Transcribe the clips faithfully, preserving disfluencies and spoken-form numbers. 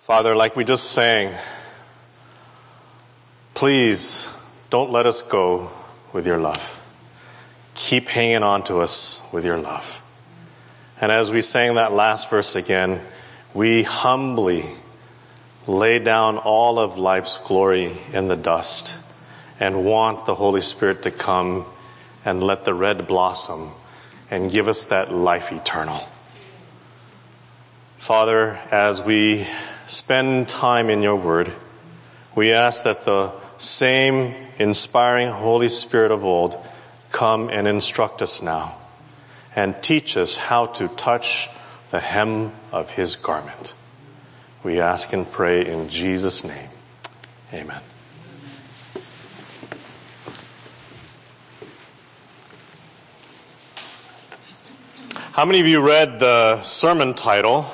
Father, like we just sang, please don't let us go with your love. Keep hanging on to us with your love. And as we sang that last verse again, we humbly lay down all of life's glory in the dust and want the Holy Spirit to come and let the red blossom and give us that life eternal. Father, as we spend time in your word, we ask that the same inspiring Holy Spirit of old come and instruct us now and teach us how to touch the hem of his garment. We ask and pray in Jesus' name. Amen. How many of you read the sermon title?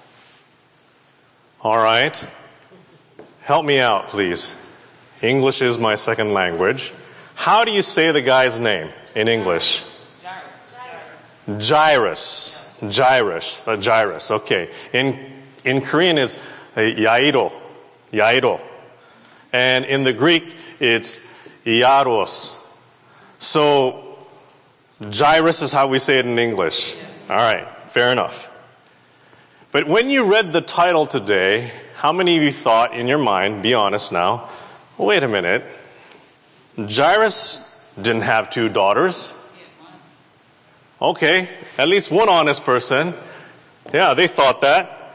All right. Help me out, please. English is my second language. How do you say the guy's name in English? Jairus. Jairus. Jairus. Uh, Jairus. Okay. In in Korean is uh, Yairo. Yairo. And in the Greek, it's Iaros. So Jairus is how we say it in English. All right. Fair enough. But when you read the title today, how many of you thought in your mind, be honest now, wait a minute, Jairus didn't have two daughters? Okay, at least one honest person. Yeah, they thought that.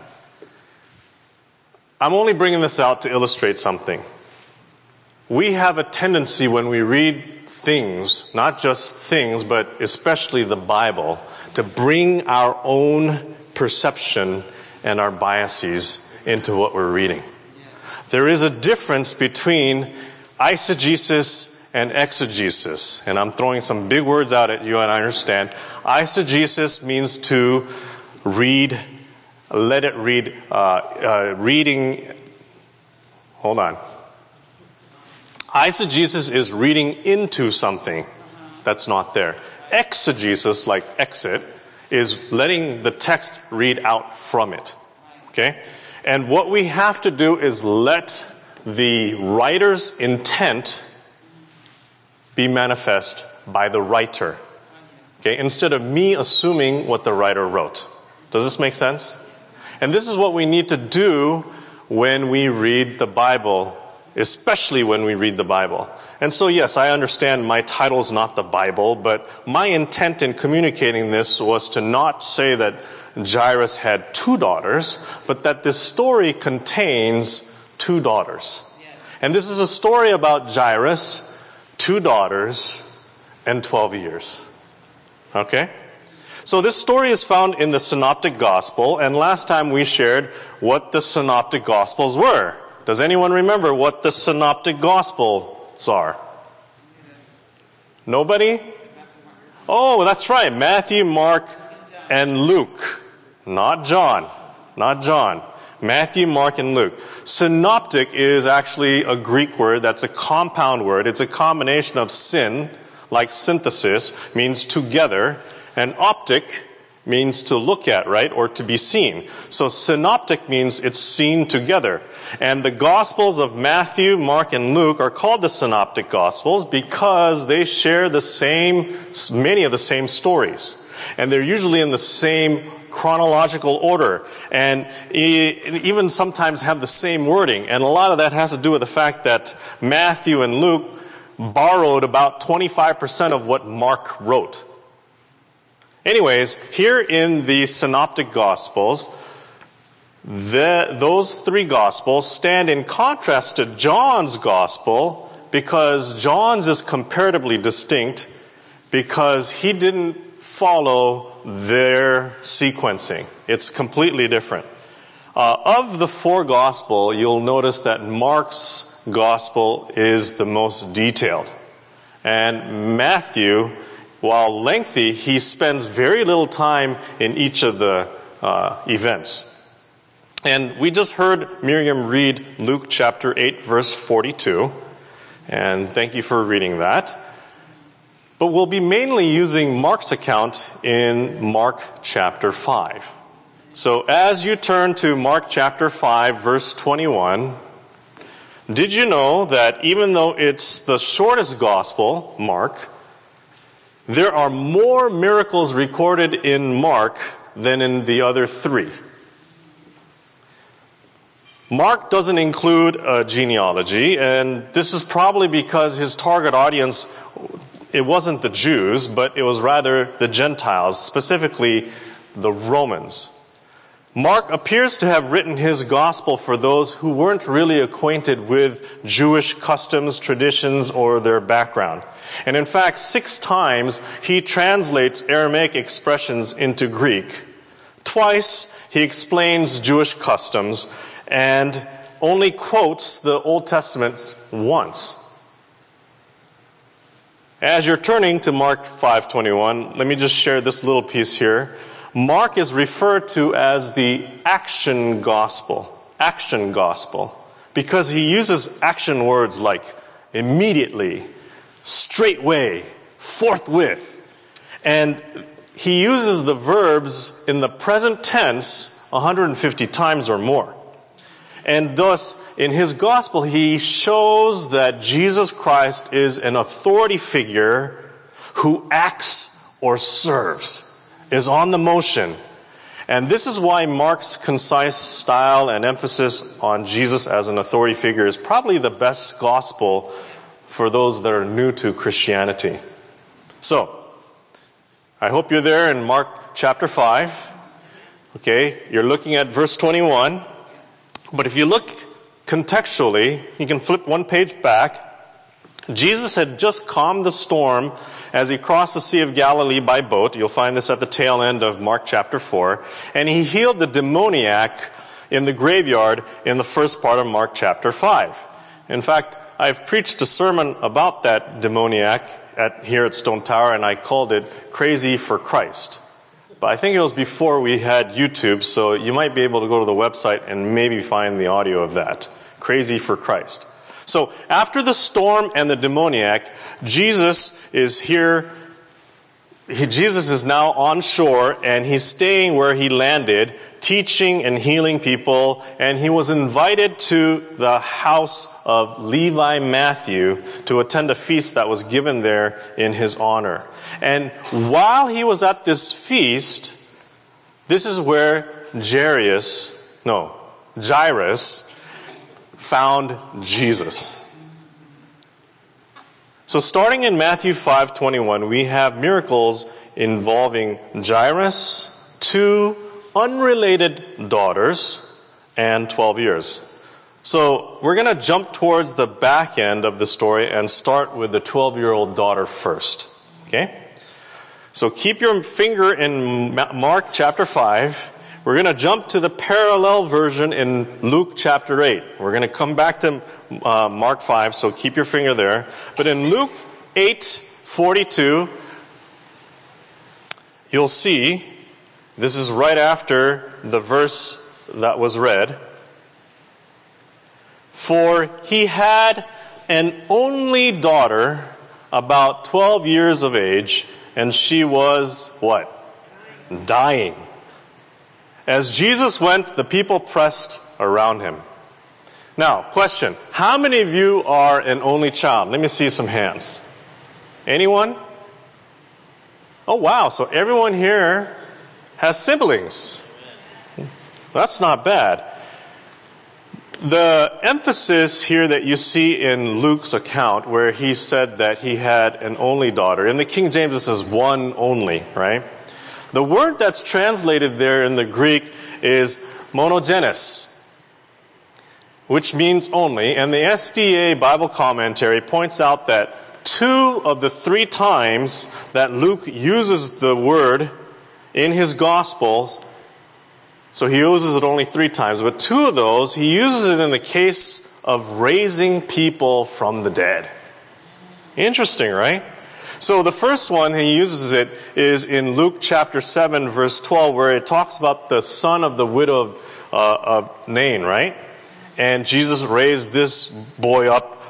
I'm only bringing this out to illustrate something. We have a tendency when we read things, not just things, but especially the Bible, to bring our own perception and our biases into what we're reading. There is a difference between eisegesis and exegesis. And I'm throwing some big words out at you, and I understand. Eisegesis means to read, let it read, uh, uh, reading, hold on. Eisegesis is reading into something that's not there. Exegesis, like exit, is letting the text read out from it. Okay? And what we have to do is let the writer's intent be manifest by the writer. Okay? Instead of me assuming what the writer wrote. Does this make sense? And this is what we need to do when we read the Bible, especially when we read the Bible. And so, yes, I understand my title is not the Bible, but my intent in communicating this was to not say that Jairus had two daughters, but that this story contains two daughters. And this is a story about Jairus, two daughters, and twelve years. Okay? So this story is found in the Synoptic Gospel, and last time we shared what the Synoptic Gospels were. Does anyone remember what the Synoptic Gospels are? Nobody? Oh, that's right. Matthew, Mark, and Luke. Not John. Not John. Matthew, Mark, and Luke. Synoptic is actually a Greek word that's a compound word. It's a combination of syn, like synthesis, means together, and optic means to look at, right? Or to be seen. So synoptic means it's seen together. And the Gospels of Matthew, Mark, and Luke are called the Synoptic Gospels because they share the same, many of the same stories. And they're usually in the same chronological order. And even sometimes have the same wording. And a lot of that has to do with the fact that Matthew and Luke borrowed about twenty-five percent of what Mark wrote. Anyways, here in the Synoptic Gospels, the, those three Gospels stand in contrast to John's Gospel because John's is comparatively distinct because he didn't follow their sequencing. It's completely different. Uh, of the four Gospels, you'll notice that Mark's Gospel is the most detailed. And Matthew, while lengthy, he spends very little time in each of the uh, events. And we just heard Miriam read Luke chapter eight, verse forty-two. And thank you for reading that. But we'll be mainly using Mark's account in Mark chapter five. So as you turn to Mark chapter five, verse twenty-one, did you know that even though it's the shortest gospel, Mark, there are more miracles recorded in Mark than in the other three? Mark doesn't include a genealogy, and this is probably because his target audience, it wasn't the Jews, but it was rather the Gentiles, specifically the Romans. Mark appears to have written his gospel for those who weren't really acquainted with Jewish customs, traditions, or their background. And in fact, six times he translates Aramaic expressions into Greek. Twice he explains Jewish customs and only quotes the Old Testament once. As you're turning to Mark five twenty-one, let me just share this little piece here. Mark is referred to as the action gospel, action gospel, because he uses action words like immediately, straightway, forthwith. And he uses the verbs in the present tense one hundred fifty times or more. And thus, in his gospel, he shows that Jesus Christ is an authority figure who acts or serves, is on the motion. And this is why Mark's concise style and emphasis on Jesus as an authority figure is probably the best gospel for those that are new to Christianity. So, I hope you're there in Mark chapter five. Okay, you're looking at verse twenty-one. But if you look contextually, you can flip one page back. Jesus had just calmed the storm as he crossed the Sea of Galilee by boat. You'll find this at the tail end of Mark chapter four. And he healed the demoniac in the graveyard in the first part of Mark chapter five. In fact, I've preached a sermon about that demoniac at, here at Stone Tower, and I called it Crazy for Christ. But I think it was before we had YouTube, so you might be able to go to the website and maybe find the audio of that. Crazy for Christ. So after the storm and the demoniac, Jesus is here. He, Jesus is now on shore, and he's staying where he landed, teaching and healing people. And he was invited to the house of Levi Matthew to attend a feast that was given there in his honor. And while he was at this feast, this is where Jairus, no, Jairus found Jesus. So starting in Matthew five twenty-one, we have miracles involving Jairus, two unrelated daughters, and twelve years. So we're going to jump towards the back end of the story and start with the twelve-year-old daughter first. Okay? So keep your finger in Mark chapter five. We're going to jump to the parallel version in Luke chapter eight. We're going to come back to uh, Mark five, so keep your finger there. But in Luke eight forty-two, you'll see, this is right after the verse that was read. For he had an only daughter, about twelve years of age, and she was, what? Dying. As Jesus went, the people pressed around him. Now, question. How many of you are an only child? Let me see some hands. Anyone? Oh, wow. So everyone here has siblings. That's not bad. The emphasis here that you see in Luke's account, where he said that he had an only daughter, in the King James it says one only, right? The word that's translated there in the Greek is monogenes, which means only. And the S D A Bible commentary points out that two of the three times that Luke uses the word in his Gospels, so he uses it only three times, but two of those, he uses it in the case of raising people from the dead. Interesting, right? So the first one he uses it is in Luke chapter seven, verse twelve, where it talks about the son of the widow of, uh, of Nain, right? And Jesus raised this boy up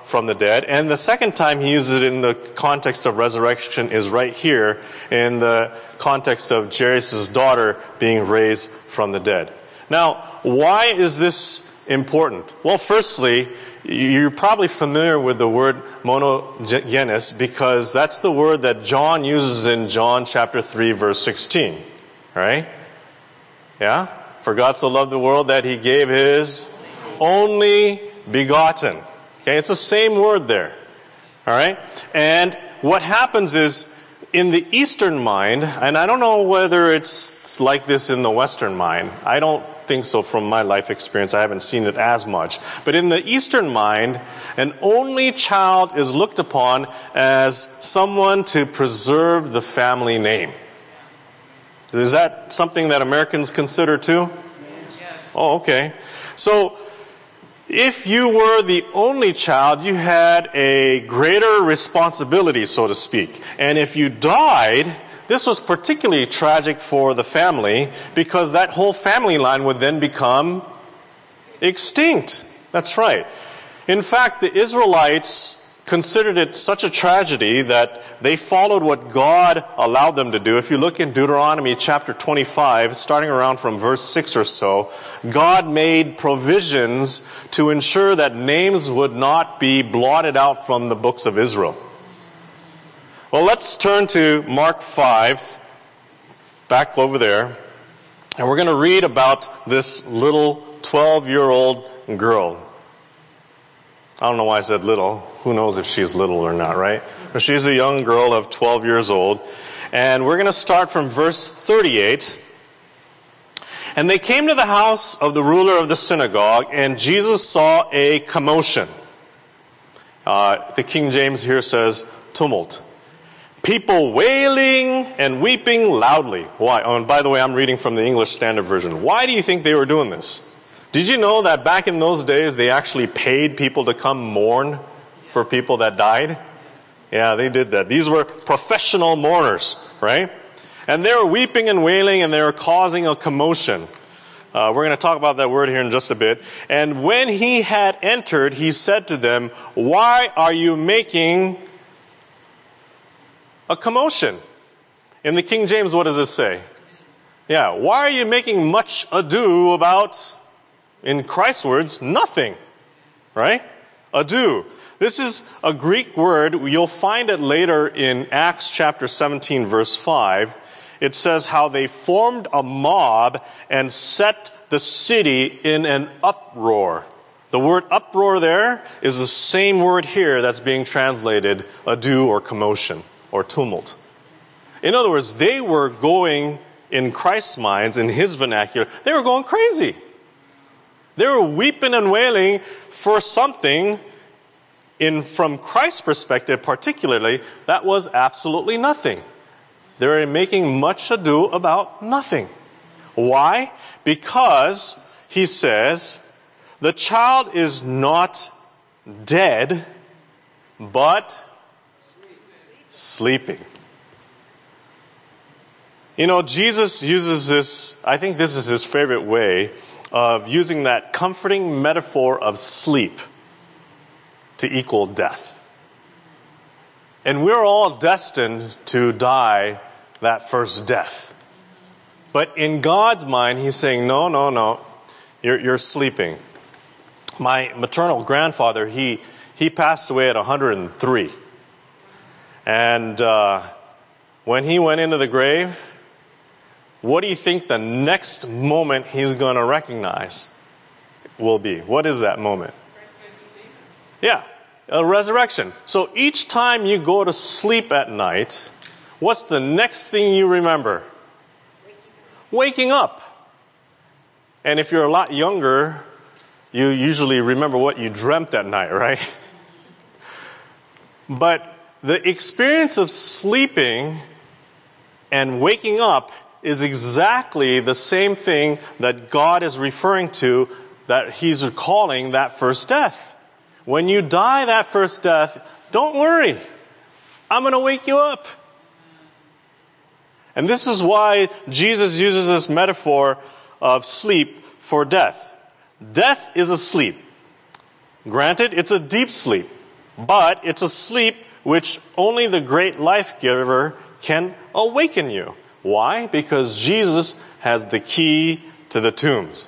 from the dead. And the second time he uses it in the context of resurrection is right here in the context of Jairus' daughter being raised from the dead. Now, why is this important? Well, firstly, you're probably familiar with the word monogenes because that's the word that John uses in John chapter three, verse sixteen. Right? Yeah? For God so loved the world that he gave his only begotten. Okay, it's the same word there. All right? And what happens is, in the Eastern mind, and I don't know whether it's like this in the Western mind. I don't think so from my life experience. I haven't seen it as much. But in the Eastern mind, an only child is looked upon as someone to preserve the family name. Is that something that Americans consider too? Yes. Oh, okay. So, if you were the only child, you had a greater responsibility, so to speak. And if you died, this was particularly tragic for the family because that whole family line would then become extinct. That's right. In fact, the Israelites considered it such a tragedy that they followed what God allowed them to do. If you look in Deuteronomy chapter twenty-five, starting around from verse six or so, God made provisions to ensure that names would not be blotted out from the books of Israel. Well, let's turn to Mark five, back over there, and we're going to read about this little twelve-year-old girl. I don't know why I said little. Who knows if she's little or not, right? But she's a young girl of twelve years old. And we're going to start from verse thirty-eight. And they came to the house of the ruler of the synagogue, and Jesus saw a commotion. Uh, the King James here says tumult. People wailing and weeping loudly. Why? Oh, and by the way, I'm reading from the English Standard Version. Why do you think they were doing this? Did you know that back in those days they actually paid people to come mourn for people that died? Yeah, they did that. These were professional mourners, right? And they were weeping and wailing and they were causing a commotion. Uh, we're going to talk about that word here in just a bit. And when he had entered, he said to them, "Why are you making a commotion?" In the King James, what does it say? Yeah, why are you making much ado about, in Christ's words, nothing? Right? Ado. This is a Greek word. You'll find it later in Acts chapter seventeen, verse five. It says how they formed a mob and set the city in an uproar. The word uproar there is the same word here that's being translated ado or commotion or tumult. In other words, they were going, in Christ's minds, in his vernacular, they were going crazy. They were weeping and wailing for something, in from Christ's perspective particularly, that was absolutely nothing. They were making much ado about nothing. Why? Because, he says, the child is not dead, but sleeping. You know, Jesus uses this, I think this is his favorite way of using that comforting metaphor of sleep to equal death. And we're all destined to die that first death. But in God's mind, he's saying, no, no, no, you're, you're sleeping. My maternal grandfather, he, he passed away at one hundred three. And uh, when he went into the grave, what do you think the next moment he's going to recognize will be? What is that moment? Yeah, a resurrection. So each time you go to sleep at night, what's the next thing you remember? Waking up. And if you're a lot younger, you usually remember what you dreamt at night, right? But the experience of sleeping and waking up is exactly the same thing that God is referring to, that he's calling that first death. When you die that first death, don't worry. I'm going to wake you up. And this is why Jesus uses this metaphor of sleep for death. Death is a sleep. Granted, it's a deep sleep. But it's a sleep which only the great life giver can awaken you. Why? Because Jesus has the key to the tombs.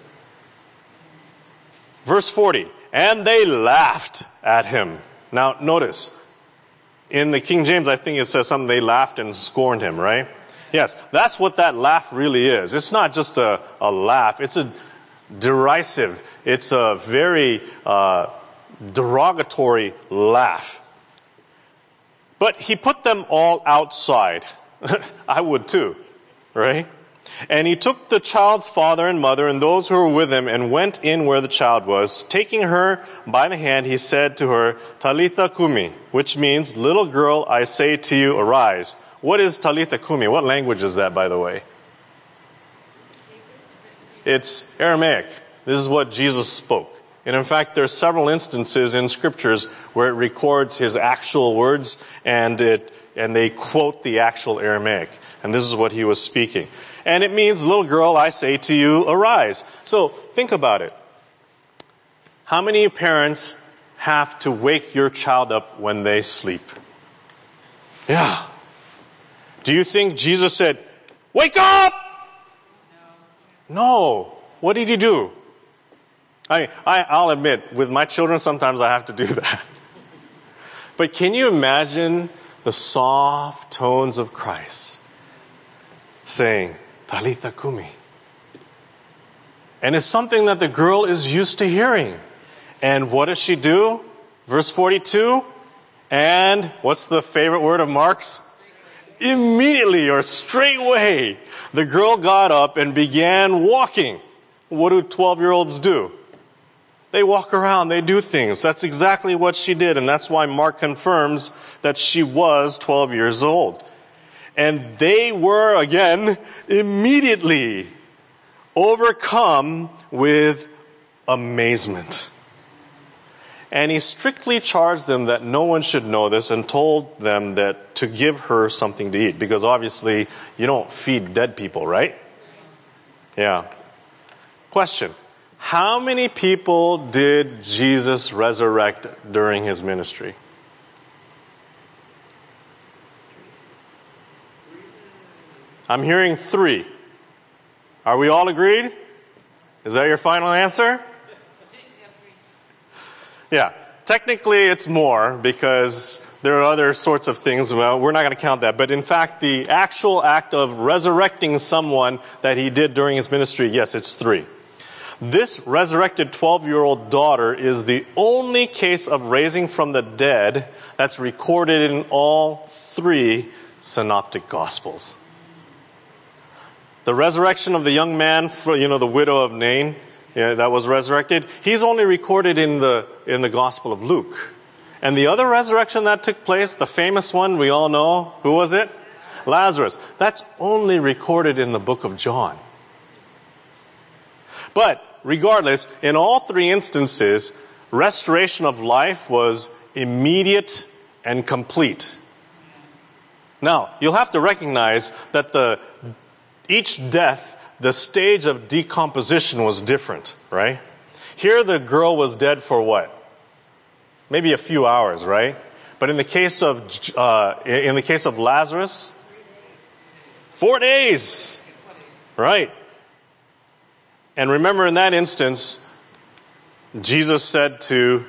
Verse forty, and they laughed at him. Now notice, in the King James I think it says something, they laughed and scorned him, right? Yes, that's what that laugh really is. It's not just a, a laugh, it's a derisive, it's a very uh, derogatory laugh. But he put them all outside. I would too, right? And he took the child's father and mother and those who were with him and went in where the child was. Taking her by the hand, he said to her, Talitha Kumi, which means, little girl, I say to you, arise. What is Talitha Kumi? What language is that, by the way? It's Aramaic. This is what Jesus spoke. And in fact, there are several instances in scriptures where it records his actual words and it and they quote the actual Aramaic. And this is what he was speaking. And it means, little girl, I say to you, arise. So think about it. How many parents have to wake your child up when they sleep? Yeah. Do you think Jesus said, wake up? No. No. What did he do? I, I, I'll admit, with my children, sometimes I have to do that. But can you imagine the soft tones of Christ saying, Talitha Kumi? And it's something that the girl is used to hearing. And what does she do? Verse forty-two. And what's the favorite word of Mark's? Immediately or straightway, the girl got up and began walking. What do twelve-year-olds do? They walk around, they do things. That's exactly what she did, and that's why Mark confirms that she was twelve years old. And they were, again, immediately overcome with amazement. And he strictly charged them that no one should know this and told them that to give her something to eat. Because obviously, you don't feed dead people, right? Yeah. Question. How many people did Jesus resurrect during his ministry? I'm hearing three. Are we all agreed? Is that your final answer? Yeah. Technically, it's more because there are other sorts of things. Well, we're not going to count that. But in fact, the actual act of resurrecting someone that he did during his ministry, yes, it's three. This resurrected twelve-year-old daughter is the only case of raising from the dead that's recorded in all three synoptic gospels. The resurrection of the young man, you know, the widow of Nain, yeah, that was resurrected, he's only recorded in the in the Gospel of Luke. And the other resurrection that took place, the famous one we all know, who was it? Lazarus. That's only recorded in the book of John. But regardless, in all three instances, restoration of life was immediate and complete. Now, you'll have to recognize that the each death, the stage of decomposition was different, right? Here the girl was dead for what? Maybe a few hours, right? But in the case of uh, in the case of Lazarus, four days, right? And remember, in that instance, Jesus said to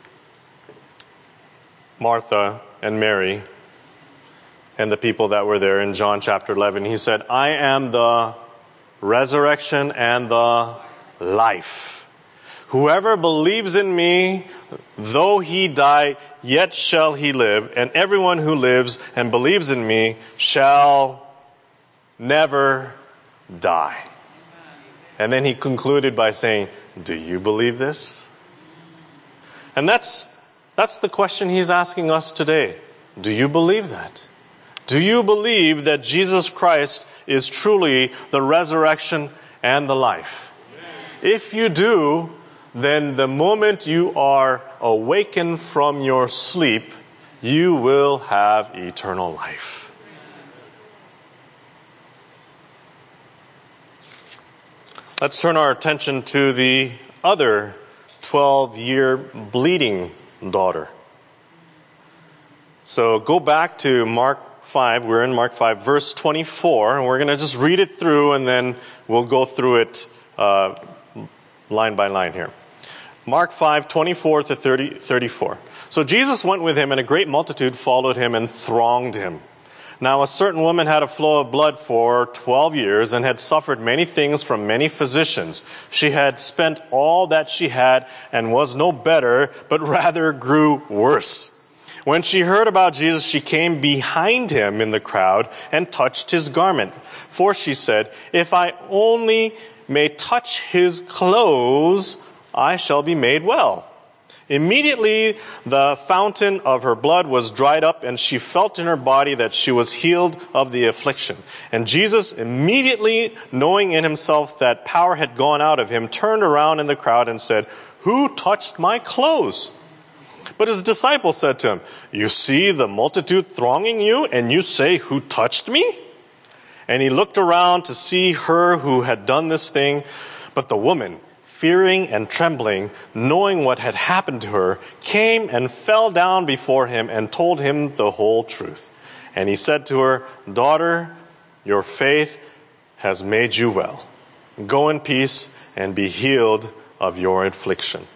Martha and Mary and the people that were there in John chapter eleven, he said, I am the resurrection and the life. Whoever believes in me, though he die, yet shall he live. And everyone who lives and believes in me shall never die. And then he concluded by saying, do you believe this? And that's that's the question he's asking us today. Do you believe that? Do you believe that Jesus Christ is truly the resurrection and the life? If you do, then the moment you are awakened from your sleep, you will have eternal life. Let's turn our attention to the other twelve-year bleeding daughter. So go back to Mark five. We're in Mark five, verse twenty-four, and we're going to just read it through, and then we'll go through it uh, line by line here. Mark five, twenty-four to thirty, thirty-four. So Jesus went with him, and a great multitude followed him and thronged him. Now a certain woman had a flow of blood for twelve years and had suffered many things from many physicians. She had spent all that she had and was no better, but rather grew worse. When she heard about Jesus, she came behind him in the crowd and touched his garment. For she said, "If I only may touch his clothes, I shall be made well." Immediately the fountain of her blood was dried up, and she felt in her body that she was healed of the affliction. And Jesus, immediately knowing in himself that power had gone out of him, turned around in the crowd and said, "Who touched my clothes?" But his disciples said to him, "You see the multitude thronging you, and you say, 'Who touched me?'" And he looked around to see her who had done this thing. But the woman, fearing and trembling, knowing what had happened to her, came and fell down before him and told him the whole truth. And he said to her, "Daughter, your faith has made you well. Go in peace and be healed of your affliction."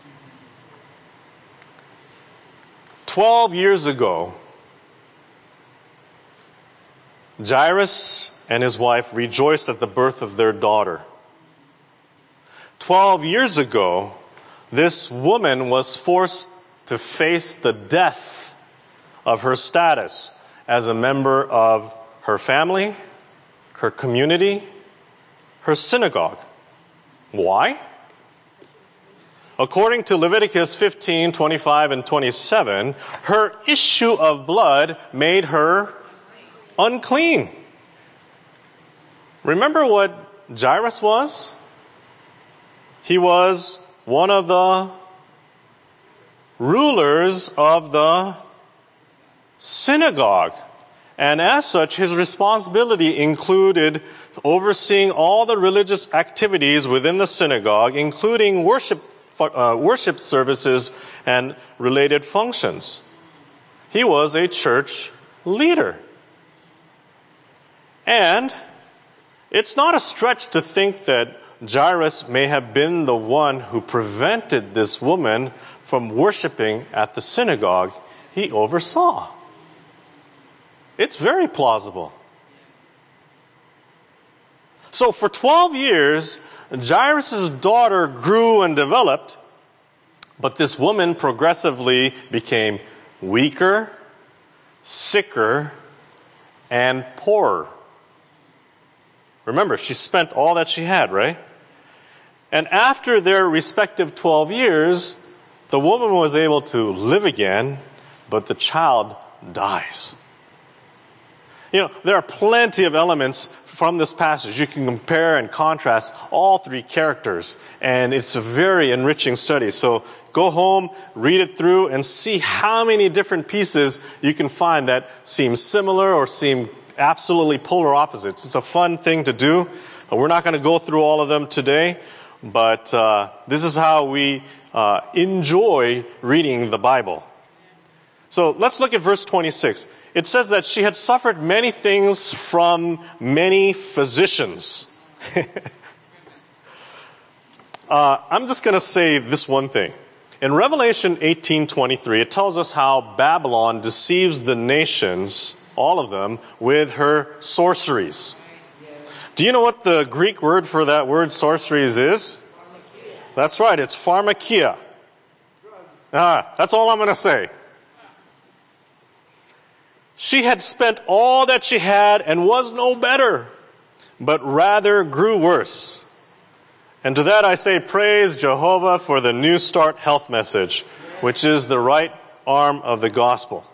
Twelve years ago, Jairus and his wife rejoiced at the birth of their daughter. Twelve years ago, this woman was forced to face the death of her status as a member of her family, her community, her synagogue. Why? According to Leviticus fifteen, twenty-five, and twenty-seven, her issue of blood made her unclean. Remember what Jairus was? He was one of the rulers of the synagogue. And as such, his responsibility included overseeing all the religious activities within the synagogue, including worship, uh, worship services and related functions. He was a church leader. And it's not a stretch to think that Jairus may have been the one who prevented this woman from worshiping at the synagogue he oversaw. It's very plausible. So for twelve years, Jairus' daughter grew and developed, but this woman progressively became weaker, sicker, and poorer. Remember, she spent all that she had, right? And after their respective twelve years, the woman was able to live again, but the child dies. You know, there are plenty of elements from this passage. You can compare and contrast all three characters, and it's a very enriching study. So go home, read it through, and see how many different pieces you can find that seem similar or seem absolutely polar opposites. It's a fun thing to do. We're not going to go through all of them today, but uh, this is how we uh, enjoy reading the Bible. So let's look at verse twenty-six. It says that she had suffered many things from many physicians. uh, I'm just going to say this one thing. In Revelation eighteen twenty-three, it tells us how Babylon deceives the nations, all of them, with her sorceries. Do you know what the Greek word for that word sorceries is? Pharmakia. That's right, it's pharmakia. Ah, that's all I'm going to say. She had spent all that she had and was no better, but rather grew worse. And to that I say, praise Jehovah for the New Start Health Message, which is the right arm of the gospel.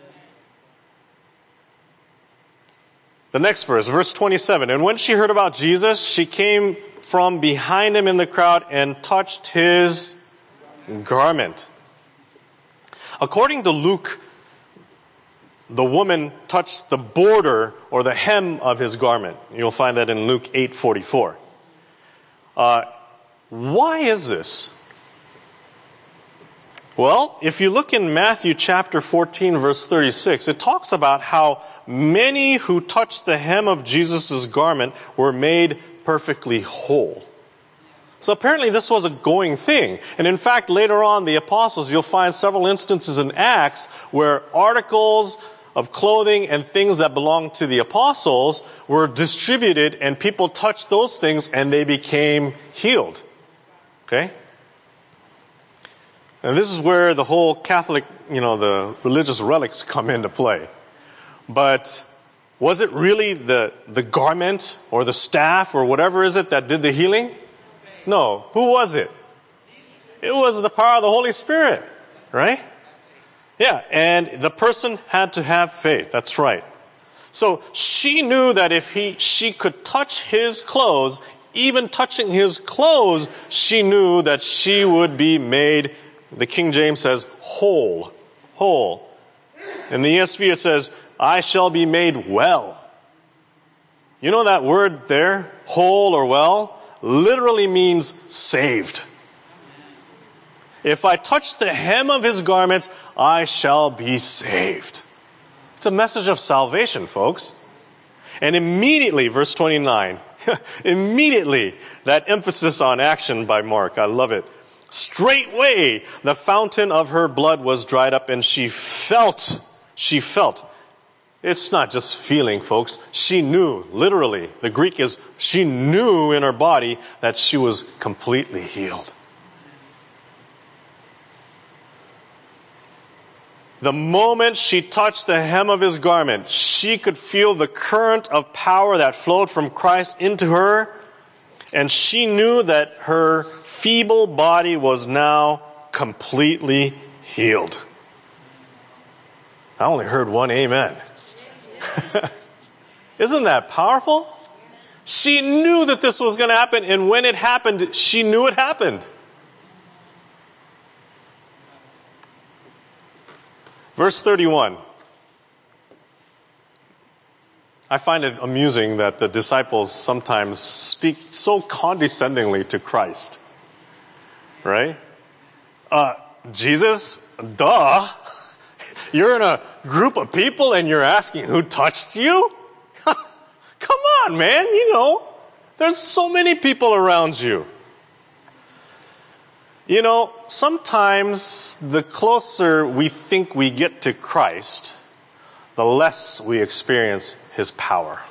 The next verse, verse twenty-seven. And when she heard about Jesus, she came from behind him in the crowd and touched his garment. According to Luke, the woman touched the border or the hem of his garment. You'll find that in Luke eight forty-four. Uh, why is this? Well, if you look in Matthew chapter fourteen, verse thirty-six, it talks about how many who touched the hem of Jesus' garment were made perfectly whole. So apparently this was a going thing. And in fact, later on, the apostles, you'll find several instances in Acts where articles of clothing and things that belonged to the apostles were distributed, and people touched those things and they became healed. Okay? And this is where the whole Catholic, you know, the religious relics come into play. But was it really the, the garment or the staff or whatever is it that did the healing? No. Who was it? It was the power of the Holy Spirit, right? Yeah, and the person had to have faith. That's right. So she knew that if he, she could touch his clothes, even touching his clothes, she knew that she would be made, the King James says, whole. Whole. In the E S V it says, I shall be made well. You know that word there, whole or well, literally means saved. If I touch the hem of his garments, I shall be saved. It's a message of salvation, folks. And immediately, verse twenty-nine, immediately, that emphasis on action by Mark, I love it. Straightway, the fountain of her blood was dried up, and she felt, she felt. It's not just feeling, folks. She knew, literally. The Greek is, she knew in her body that she was completely healed. The moment she touched the hem of his garment, she could feel the current of power that flowed from Christ into her, and she knew that her feeble body was now completely healed. I only heard one amen. Isn't that powerful? She knew that this was going to happen, and when it happened, she knew it happened. Verse thirty-one. I find it amusing that the disciples sometimes speak so condescendingly to Christ. Right? Uh, Jesus, duh. You're in a group of people and you're asking who touched you? Come on, man, you know, there's so many people around you. You know, sometimes the closer we think we get to Christ, the less we experience his power.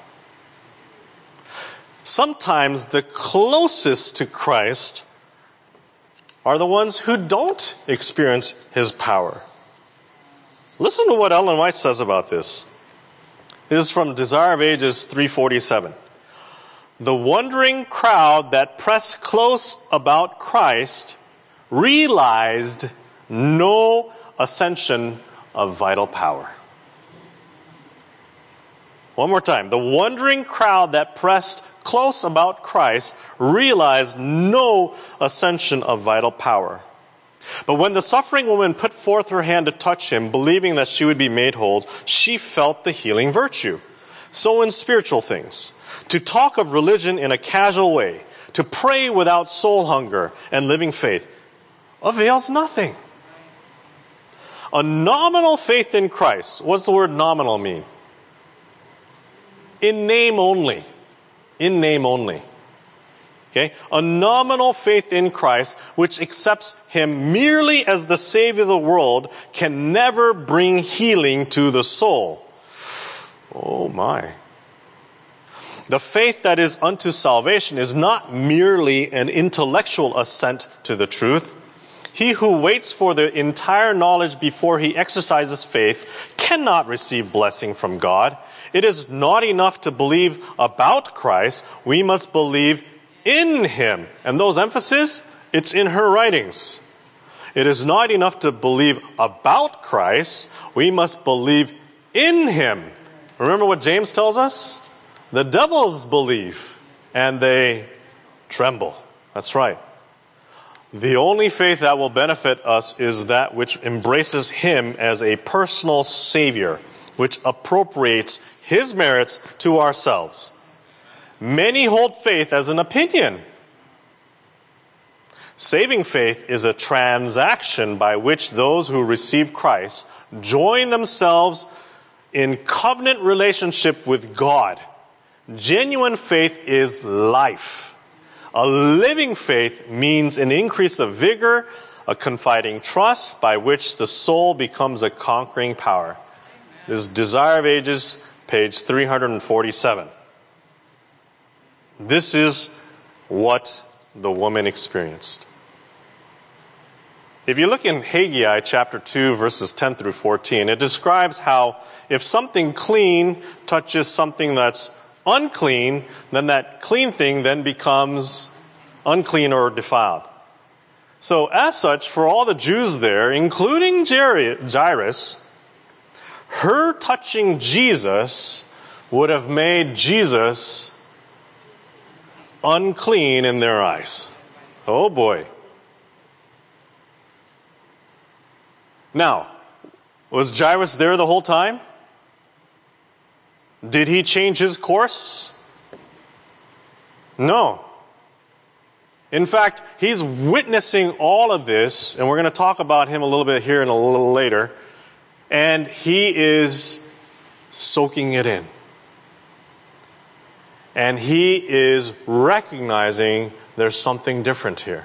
Sometimes the closest to Christ are the ones who don't experience his power. Listen to what Ellen White says about this. This is from Desire of Ages three forty-seven. The wondering crowd that pressed close about Christ realized no ascension of vital power. One more time. The wondering crowd that pressed close about Christ realized no ascension of vital power. But when the suffering woman put forth her hand to touch him, believing that she would be made whole, she felt the healing virtue. So in spiritual things, to talk of religion in a casual way, to pray without soul hunger and living faith, avails nothing. A nominal faith in Christ, what's the word nominal mean? In name only. In name only. Okay? A nominal faith in Christ, which accepts him merely as the Savior of the world, can never bring healing to the soul. Oh my. The faith that is unto salvation is not merely an intellectual assent to the truth. He who waits for the entire knowledge before he exercises faith cannot receive blessing from God. It is not enough to believe about Christ. We must believe in him. And those emphases, it's in her writings. It is not enough to believe about Christ. We must believe in him. Remember what James tells us? The devils believe and they tremble. That's right. The only faith that will benefit us is that which embraces him as a personal Savior, which appropriates his merits to ourselves. Many hold faith as an opinion. Saving faith is a transaction by which those who receive Christ join themselves in covenant relationship with God. Genuine faith is life. A living faith means an increase of vigor, a confiding trust by which the soul becomes a conquering power. This is Desire of Ages, page three hundred forty-seven. This is what the woman experienced. If you look in Haggai chapter two, verses ten through fourteen, it describes how if something clean touches something that's unclean, then that clean thing then becomes unclean or defiled. So as such, for all the Jews there, including Jairus, her touching Jesus would have made Jesus unclean in their eyes. Oh boy. Now, was Jairus there the whole time? Did he change his course? No. In fact, he's witnessing all of this, and we're going to talk about him a little bit here and a little later, and he is soaking it in. And he is recognizing there's something different here.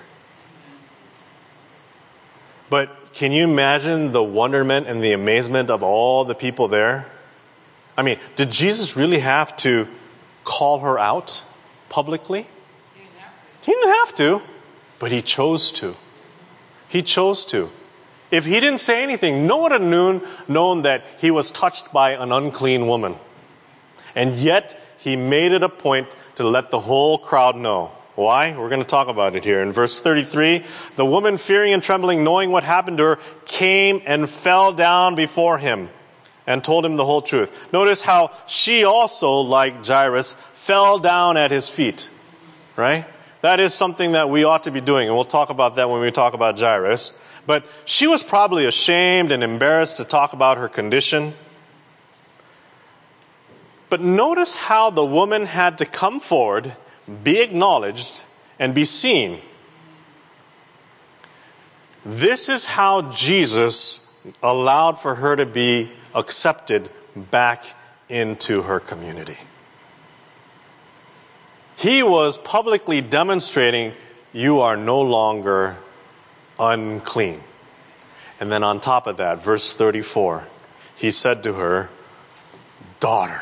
But can you imagine the wonderment and the amazement of all the people there? I mean, did Jesus really have to call her out publicly? He didn't have to, but he chose to. He chose to. If he didn't say anything, no one would have known, known that he was touched by an unclean woman. And yet, he made it a point to let the whole crowd know. Why? We're going to talk about it here. In verse thirty-three, the woman, fearing and trembling, knowing what happened to her, came and fell down before him and told him the whole truth. Notice how she also, like Jairus, fell down at his feet. Right? That is something that we ought to be doing, and we'll talk about that when we talk about Jairus. But she was probably ashamed and embarrassed to talk about her condition. But notice how the woman had to come forward, be acknowledged, and be seen. This is how Jesus allowed for her to be accepted back into her community. He was publicly demonstrating, you are no longer unclean. And then on top of that, verse thirty-four, he said to her, daughter.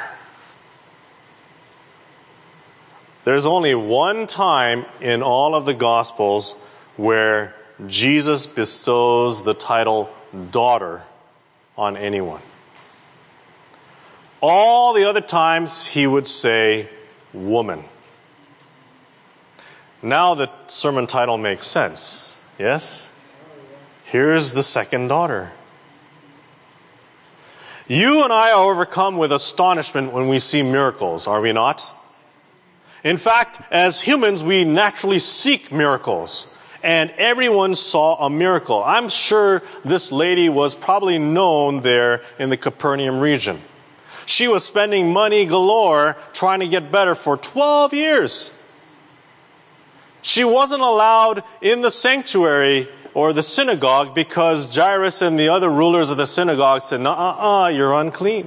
There's only one time in all of the Gospels where Jesus bestows the title daughter on anyone. All the other times he would say woman. Now the sermon title makes sense. Yes? Here's the second daughter. You and I are overcome with astonishment when we see miracles, are we not? In fact, as humans, we naturally seek miracles. And everyone saw a miracle. I'm sure this lady was probably known there in the Capernaum region. She was spending money galore trying to get better for twelve years. She wasn't allowed in the sanctuary or the synagogue because Jairus and the other rulers of the synagogue said, "Uh-uh, you're unclean."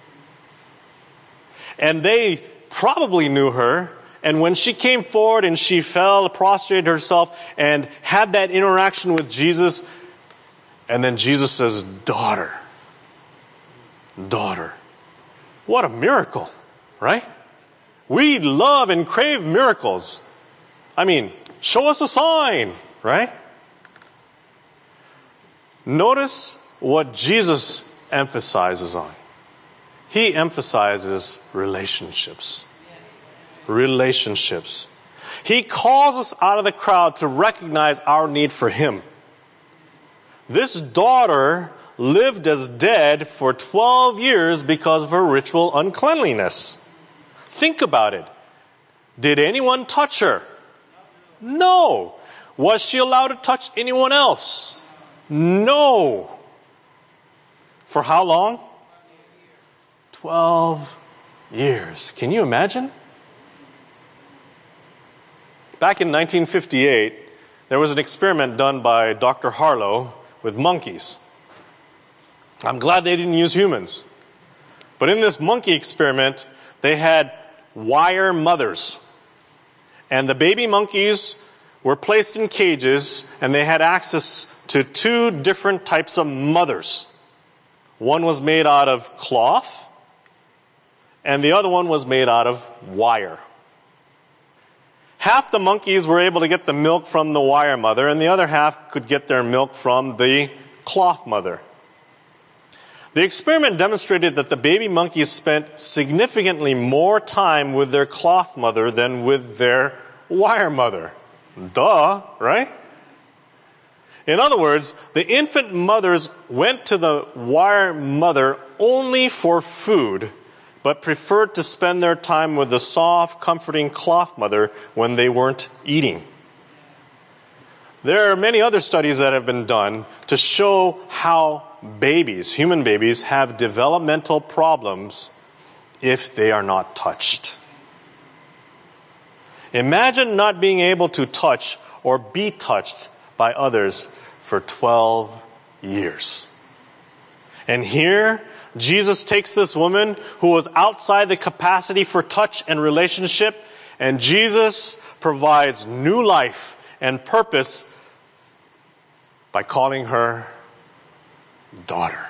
And they probably knew her. And when she came forward and she fell, prostrated herself, and had that interaction with Jesus, and then Jesus says, daughter, daughter. What a miracle, right? We love and crave miracles. I mean, show us a sign, right? Notice what Jesus emphasizes on. He emphasizes relationships. Relationships. He calls us out of the crowd to recognize our need for Him. This daughter lived as dead for twelve years because of her ritual uncleanliness. Think about it. Did anyone touch her? No. Was she allowed to touch anyone else? No. For how long? Twelve years. Can you imagine? Back in nineteen fifty-eight, there was an experiment done by Doctor Harlow with monkeys. I'm glad they didn't use humans. But in this monkey experiment, they had wire mothers. And the baby monkeys were placed in cages, and they had access to two different types of mothers. One was made out of cloth, and the other one was made out of wire. Half the monkeys were able to get the milk from the wire mother, and the other half could get their milk from the cloth mother. The experiment demonstrated that the baby monkeys spent significantly more time with their cloth mother than with their wire mother. Duh, right? In other words, the infant mothers went to the wire mother only for food, but preferred to spend their time with the soft, comforting cloth mother when they weren't eating. There are many other studies that have been done to show how babies, human babies, have developmental problems if they are not touched. Imagine not being able to touch or be touched by others for twelve years. And here, Jesus takes this woman who was outside the capacity for touch and relationship, and Jesus provides new life and purpose by calling her daughter.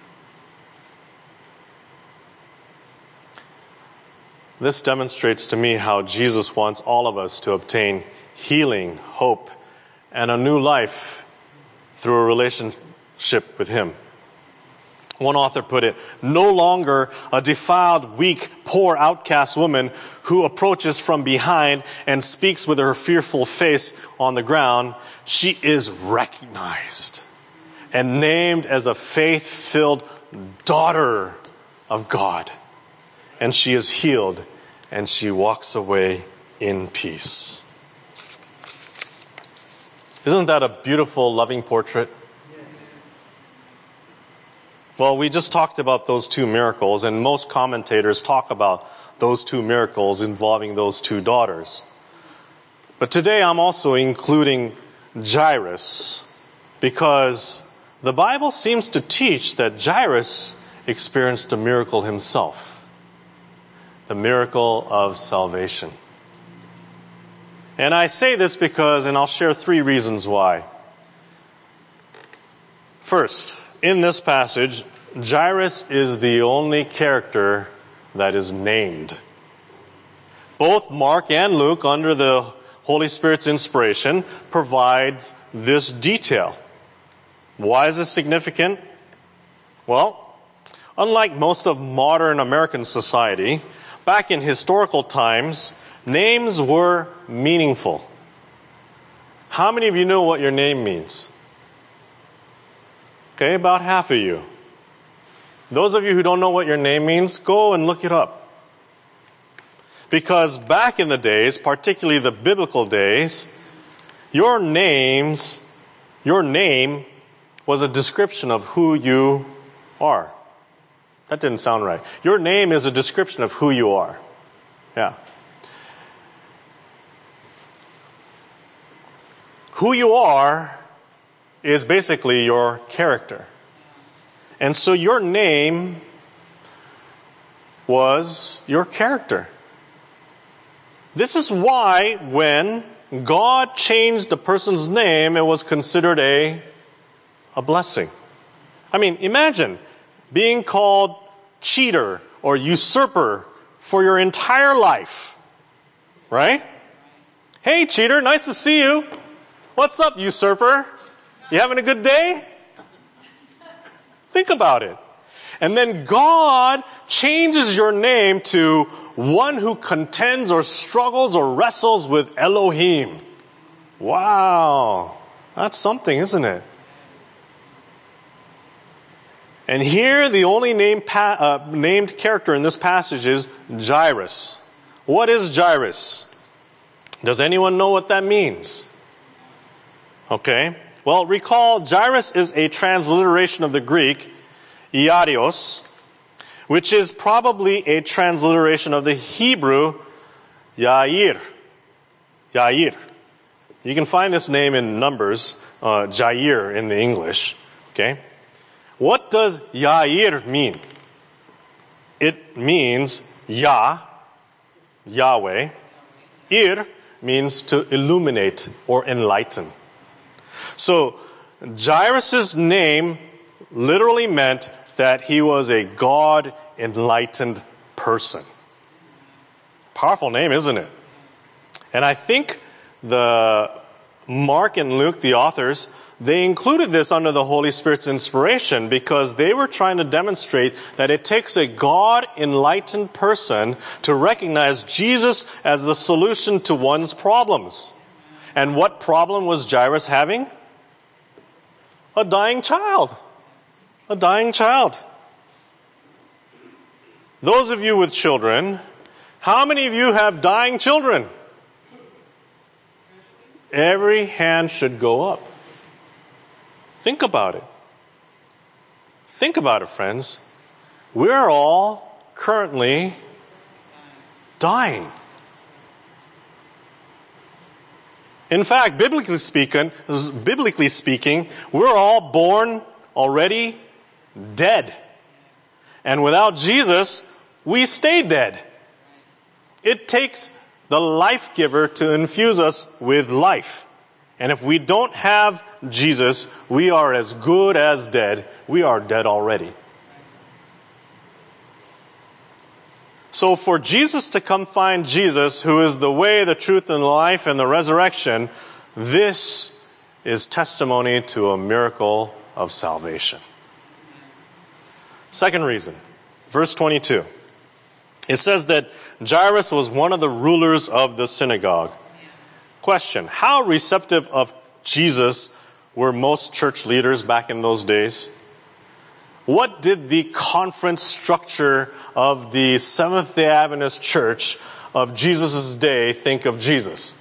This demonstrates to me how Jesus wants all of us to obtain healing, hope, and a new life through a relationship with Him. One author put it, no longer a defiled, weak, poor, outcast woman who approaches from behind and speaks with her fearful face on the ground. She is recognized and named as a faith-filled daughter of God. And she is healed, and she walks away in peace. Isn't that a beautiful, loving portrait? Well, we just talked about those two miracles, and most commentators talk about those two miracles involving those two daughters. But today I'm also including Jairus, because the Bible seems to teach that Jairus experienced a miracle himself. The miracle of salvation. And I say this because, and I'll share three reasons why. First, in this passage, Jairus is the only character that is named. Both Mark and Luke, under the Holy Spirit's inspiration, provides this detail. Why is this significant? Well, unlike most of modern American society, back in historical times, names were meaningful. How many of you know what your name means? Okay, about half of you. Those of you who don't know what your name means, go and look it up. Because back in the days, particularly the biblical days, your names, your name was a description of who you are. That didn't sound right. Your name is a description of who you are. Yeah. Who you are is basically your character. And so your name was your character. This is why when God changed a person's name, it was considered a, a blessing. I mean, imagine being called cheater or usurper for your entire life. Right? Hey, cheater, nice to see you. What's up, usurper? You having a good day? Think about it. And then God changes your name to one who contends or struggles or wrestles with Elohim. Wow. That's something, isn't it? And here, the only named, pa- uh, named character in this passage is Jairus. What is Jairus? Does anyone know what that means? Okay. Well, recall, Jairus is a transliteration of the Greek, Iarios, which is probably a transliteration of the Hebrew, Yair. Yair. You can find this name in Numbers, uh, Jair in the English. Okay? What does Yair mean? It means Yah, Yahweh. Ir means to illuminate or enlighten. So Jairus' name literally meant that he was a God-enlightened person. Powerful name, isn't it? And I think the Mark and Luke, the authors, they included this under the Holy Spirit's inspiration because they were trying to demonstrate that it takes a God-enlightened person to recognize Jesus as the solution to one's problems. And what problem was Jairus having? A dying child. A dying child. Those of you with children, how many of you have dying children? Every hand should go up. Think about it. Think about it, friends. We're all currently dying. In fact, biblically speaking, biblically speaking, we're all born already dead. And without Jesus, we stay dead. It takes the life giver to infuse us with life. And if we don't have Jesus, we are as good as dead. We are dead already. So for Jesus to come find Jesus, who is the way, the truth, and the life, and the resurrection, this is testimony to a miracle of salvation. Second reason, verse twenty-two. It says that Jairus was one of the rulers of the synagogue. Question, how receptive of Jesus were most church leaders back in those days? What did the conference structure of the Seventh-day Adventist Church of Jesus' day think of Jesus?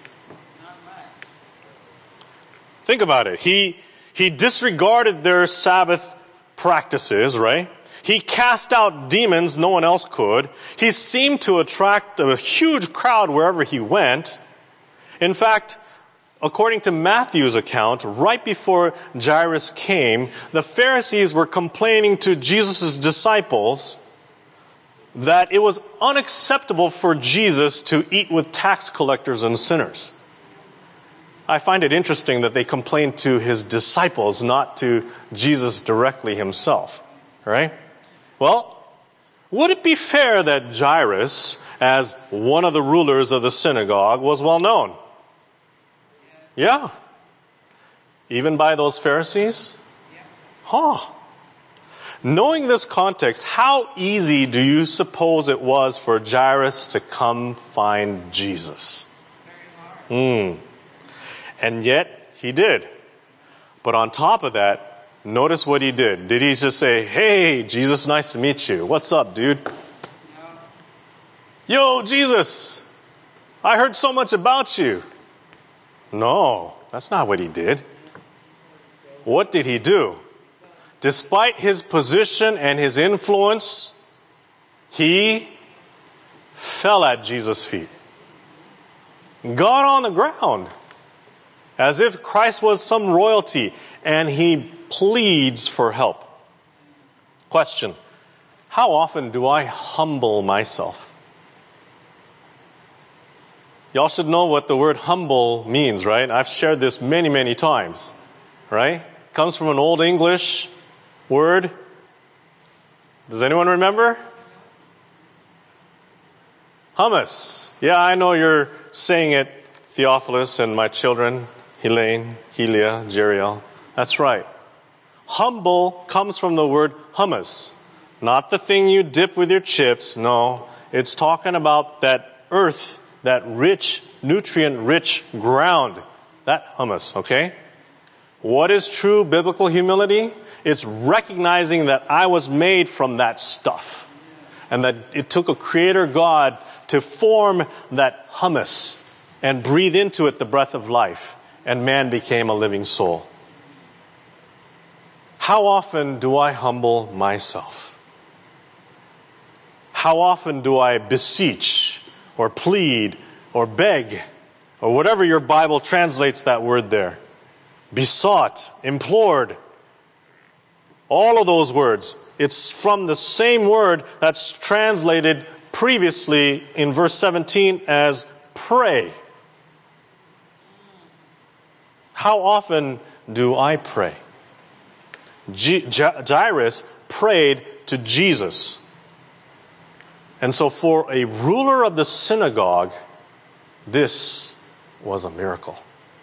Think about it. He, he disregarded their Sabbath practices, right? He cast out demons no one else could. He seemed to attract a huge crowd wherever he went. In fact, according to Matthew's account, right before Jairus came, the Pharisees were complaining to Jesus' disciples that it was unacceptable for Jesus to eat with tax collectors and sinners. I find it interesting that they complained to his disciples, not to Jesus directly himself. Right? Well, would it be fair that Jairus, as one of the rulers of the synagogue, was well known? Yeah. Even by those Pharisees? Huh. Knowing this context, how easy do you suppose it was for Jairus to come find Jesus? Hmm. And yet, he did. But on top of that, notice what he did. Did he just say, "Hey, Jesus, nice to meet you. What's up, dude?" "Yo, Jesus, I heard so much about you." No, that's not what he did. What did he do? Despite his position and his influence, he fell at Jesus' feet. Got on the ground as if Christ was some royalty, and he pleads for help. Question, how often do I humble myself? Y'all should know what the word humble means, right? I've shared this many, many times, right? It comes from an Old English word. Does anyone remember? Hummus. Yeah, I know you're saying it, Theophilus and my children, Helene, Helia, Jeriel. That's right. Humble comes from the word hummus. Not the thing you dip with your chips. No, it's talking about that earth, that rich, nutrient-rich ground. That hummus, okay? What is true biblical humility? It's recognizing that I was made from that stuff. And that it took a creator God to form that hummus and breathe into it the breath of life. And man became a living soul. How often do I humble myself? How often do I beseech or plead or beg or whatever your Bible translates that word there. Besought, implored. All of those words. It's from the same word that's translated previously in verse seventeen as pray. How often do I pray? G- Jairus prayed to Jesus. And so for a ruler of the synagogue, this was a miracle.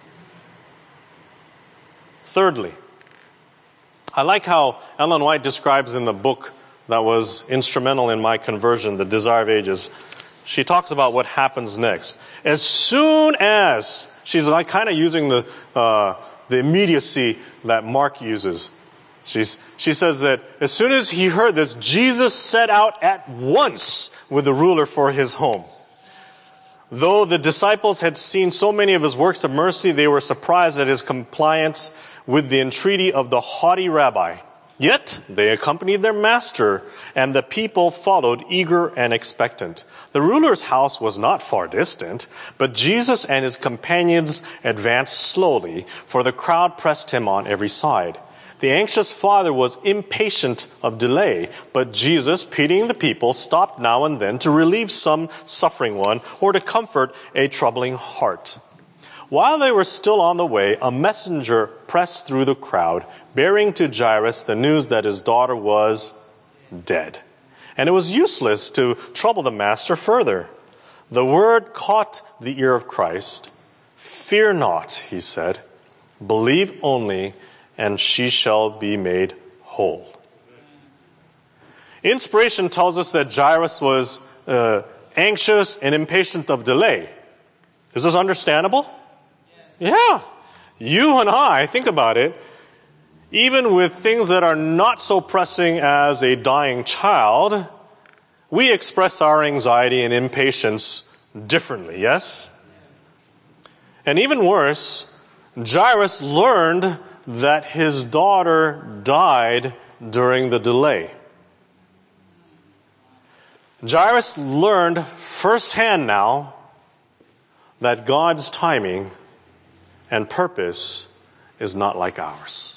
Thirdly, I like how Ellen White describes in the book that was instrumental in my conversion, The Desire of Ages. She talks about what happens next. As soon as, she's like kind of using the uh, the immediacy that Mark uses. She's, she says that as soon as he heard this, Jesus set out at once with the ruler for his home. Though the disciples had seen so many of his works of mercy, they were surprised at his compliance with the entreaty of the haughty rabbi. Yet they accompanied their master, and the people followed eager and expectant. The ruler's house was not far distant, but Jesus and his companions advanced slowly, for the crowd pressed him on every side. The anxious father was impatient of delay, but Jesus, pitying the people, stopped now and then to relieve some suffering one or to comfort a troubling heart. While they were still on the way, a messenger pressed through the crowd, bearing to Jairus the news that his daughter was dead. And it was useless to trouble the master further. The word caught the ear of Christ. "Fear not," he said. "Believe only, and she shall be made whole." Inspiration tells us that Jairus was uh, anxious and impatient of delay. Is this understandable? Yeah. You and I, think about it, even with things that are not so pressing as a dying child, we express our anxiety and impatience differently, yes? And even worse, Jairus learned that his daughter died during the delay. Jairus learned firsthand now that God's timing and purpose is not like ours.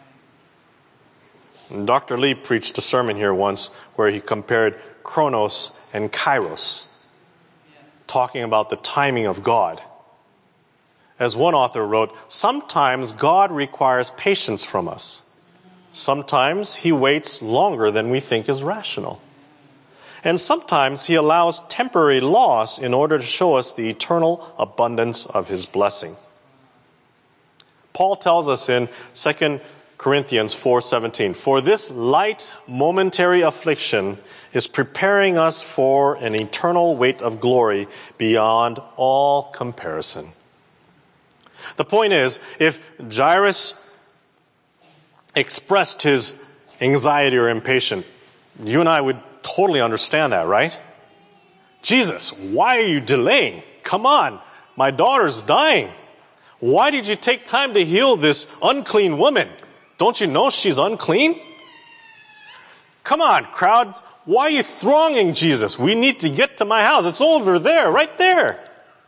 And Doctor Lee preached a sermon here once where he compared Chronos and Kairos, talking about the timing of God. As one author wrote, sometimes God requires patience from us. Sometimes he waits longer than we think is rational. And sometimes he allows temporary loss in order to show us the eternal abundance of his blessing. Paul tells us in Second Corinthians four seventeen, "For this light momentary affliction is preparing us for an eternal weight of glory beyond all comparison." The point is, if Jairus expressed his anxiety or impatience, you and I would totally understand that, right? "Jesus, why are you delaying? Come on, my daughter's dying. Why did you take time to heal this unclean woman? Don't you know she's unclean? Come on, crowds, why are you thronging Jesus? We need to get to my house. It's over there, right there."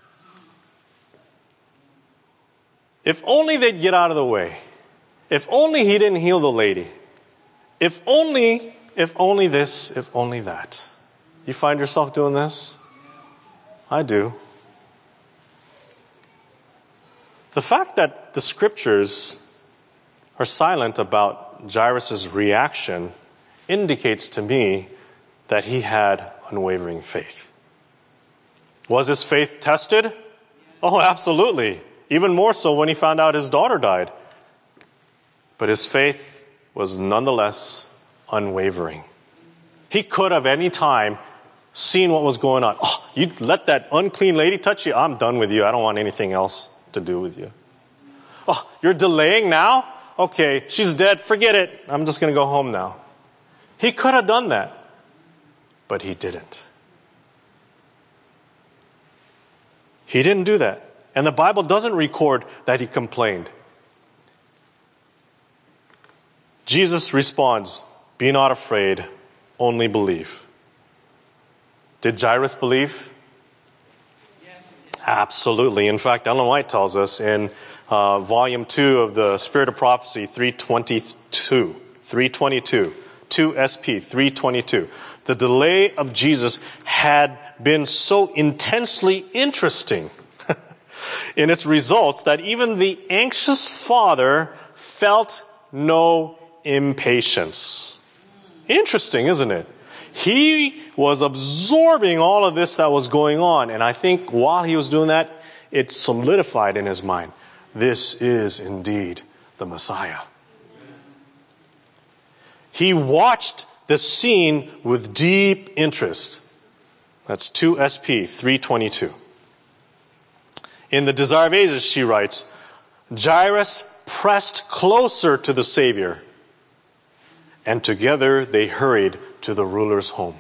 If only they'd get out of the way. If only he didn't heal the lady. If only, if only this, if only that. You find yourself doing this? I do. The fact that the scriptures are silent about Jairus' reaction indicates to me that he had unwavering faith. Was his faith tested? Oh, absolutely. Even more so when he found out his daughter died. But his faith was nonetheless unwavering. He could have any time seen what was going on. "Oh, you let that unclean lady touch you? I'm done with you. I don't want anything else to do with you." "Oh, you're delaying now? Okay, she's dead. Forget it. I'm just going to go home now." He could have done that, but he didn't. He didn't do that. And the Bible doesn't record that he complained. Jesus responds, "Be not afraid, only believe." Did Jairus believe? Absolutely. In fact, Ellen White tells us in uh, volume two of the Spirit of Prophecy, three twenty-two, three twenty-two, two S P three twenty-two. The delay of Jesus had been so intensely interesting in its results that even the anxious father felt no impatience. Interesting, isn't it? He was absorbing all of this that was going on, and I think while he was doing that, it solidified in his mind, this is indeed the Messiah. He watched the scene with deep interest. That's two S P three twenty-two. In The Desire of Ages, she writes, Jairus pressed closer to the Savior, and together they hurried to the ruler's home.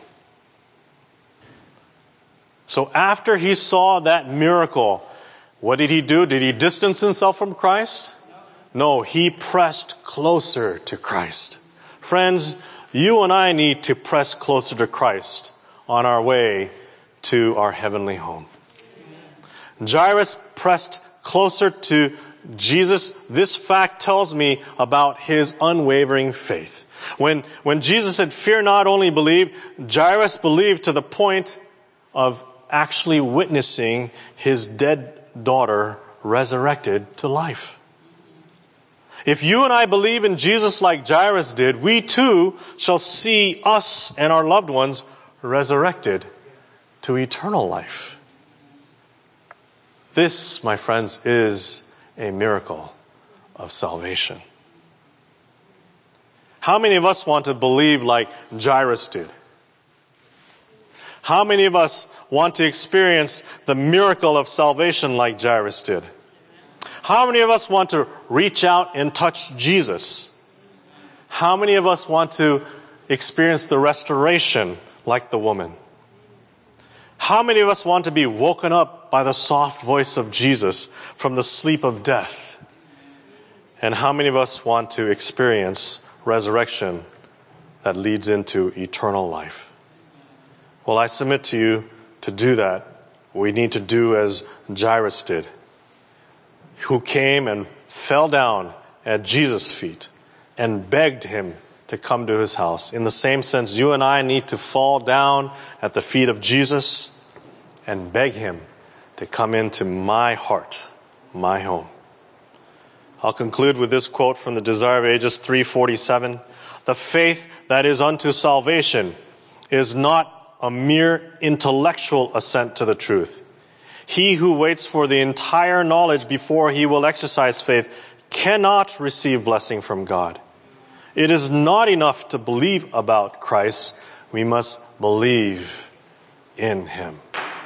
So after he saw that miracle, what did he do? Did he distance himself from Christ? No, he pressed closer to Christ. Friends, you and I need to press closer to Christ on our way to our heavenly home. Jairus pressed closer to Jesus. This fact tells me about his unwavering faith. When, when Jesus said, fear not, only believe, Jairus believed to the point of actually witnessing his dead daughter resurrected to life. If you and I believe in Jesus like Jairus did, we too shall see us and our loved ones resurrected to eternal life. This, my friends, is a miracle of salvation. How many of us want to believe like Jairus did? How many of us want to experience the miracle of salvation like Jairus did? How many of us want to reach out and touch Jesus? How many of us want to experience the restoration like the woman? How many of us want to be woken up by the soft voice of Jesus from the sleep of death? And how many of us want to experience resurrection that leads into eternal life? Well, I submit to you, to do that, we need to do as Jairus did, who came and fell down at Jesus' feet and begged him to come to his house. In the same sense, you and I need to fall down at the feet of Jesus and beg him to come into my heart, my home. I'll conclude with this quote from the Desire of Ages three forty-seven. The faith that is unto salvation is not a mere intellectual assent to the truth. He who waits for the entire knowledge before he will exercise faith cannot receive blessing from God. It is not enough to believe about Christ. We must believe in him.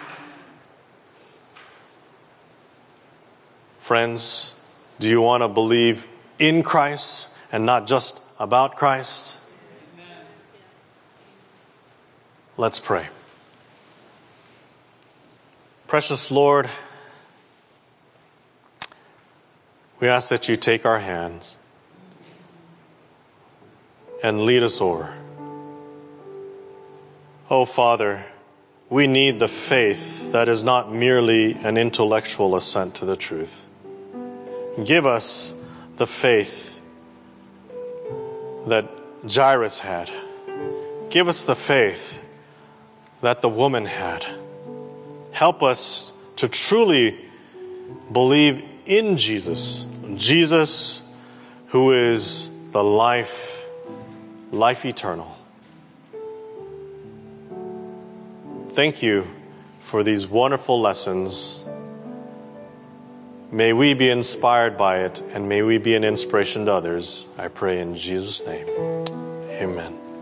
Friends, do you want to believe in Christ and not just about Christ? Amen. Let's pray. Precious Lord, we ask that you take our hands and lead us over. Oh, Father, we need the faith that is not merely an intellectual assent to the truth. Give us the faith that Jairus had. Give us the faith that the woman had. Help us to truly believe in Jesus. Jesus, who is the life, life eternal. Thank you for these wonderful lessons. May we be inspired by it, and may we be an inspiration to others. I pray in Jesus' name. Amen.